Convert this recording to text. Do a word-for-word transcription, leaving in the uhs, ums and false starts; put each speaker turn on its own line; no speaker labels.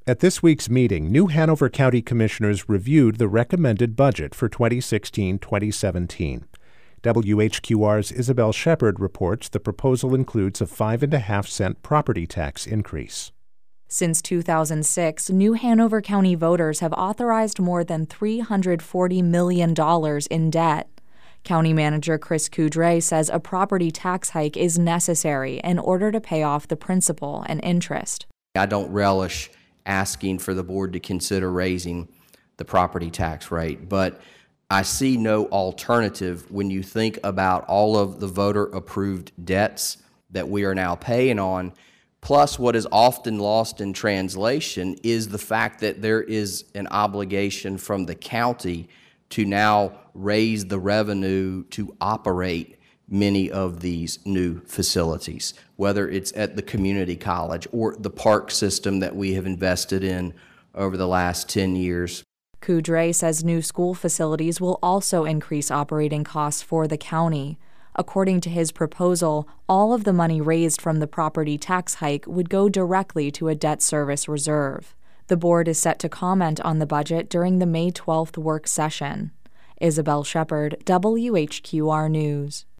At this week's meeting, New Hanover County Commissioners reviewed the recommended budget for twenty sixteen twenty seventeen. W H Q R's Isabel Shepard reports the proposal includes a five and a half cent property tax increase.
Since two thousand six, New Hanover County voters have authorized more than three hundred forty million dollars in debt. County Manager Chris Coudray says a property tax hike is necessary in order to pay off the principal and interest.
I don't relish asking for the board to consider raising the property tax rate, but I see no alternative when you think about all of the voter-approved debts that we are now paying on. Plus, what is often lost in translation is the fact that there is an obligation from the county to now raise the revenue to operate many of these new facilities, whether it's at the community college or the park system that we have invested in over the last ten years.
Coudray says new school facilities will also increase operating costs for the county. According to his proposal, all of the money raised from the property tax hike would go directly to a debt service reserve. The board is set to comment on the budget during the May twelfth work session. Isabel Shepard, W H Q R News.